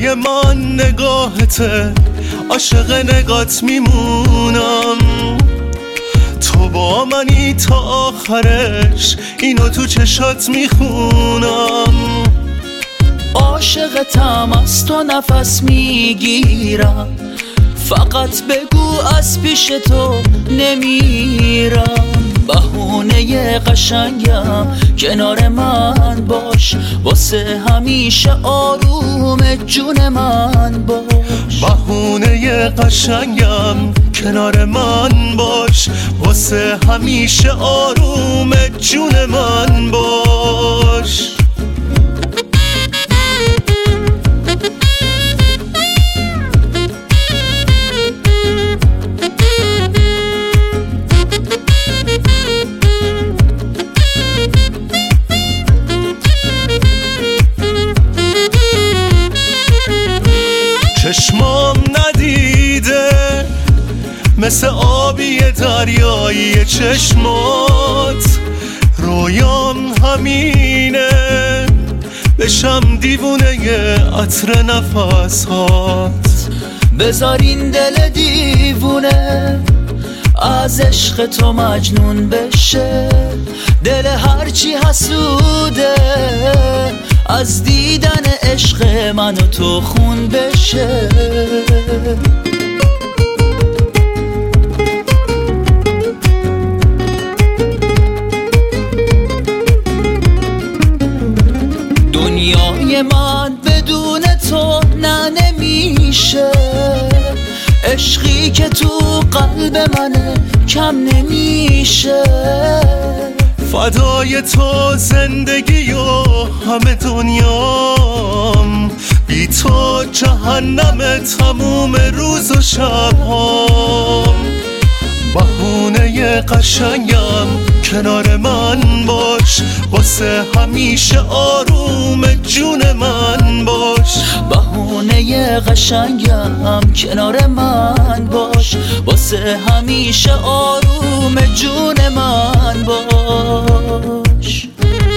دنیای من نگاهته، عاشق نگات میمونم. تو با منی تا آخرش، اینو تو چشات میخونم. عاشقتم از تو نفس میگیرم، فقط بگو از پیش تو نمیرم. بهونه قشنگم کنار من باش، واسه همیشه آروم جون من باش. بهونه قشنگم کنار من باش، واسه همیشه آروم جون من باش. چشمام ندیده مثل آبی دریایی چشمات، رویام همینه بشم دیوونه عطر نفسات. بذار این دل دیوونه از عشق تو مجنون بشه، دل هرچی حسوده از دیدن عشق من و تو خون بشه. دنیای من بدون تو نه نمیشه، عشقی که تو قلب منه کم نمیشه. فدای تو زندگی و همه دنیام، بی تو جهنم تموم روز و شبام. بهونه قشنگم کنار من باش، واسه همیشه آروم جون من باش. بهونه قشنگم کنار من باش، واسه همیشه آروم جون من باش.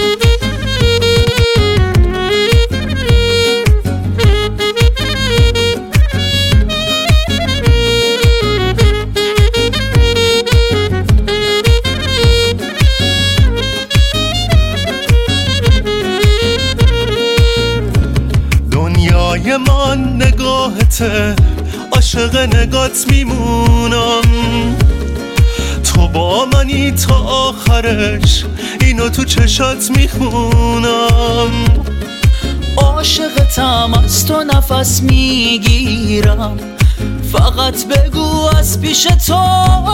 دنیای من نگاهته، عاشق نگات میمونم. تو با منی تا آخرش، اینو تو چشات میخونم. عاشقتم از تو نفس میگیرم، فقط بگو از پیش تو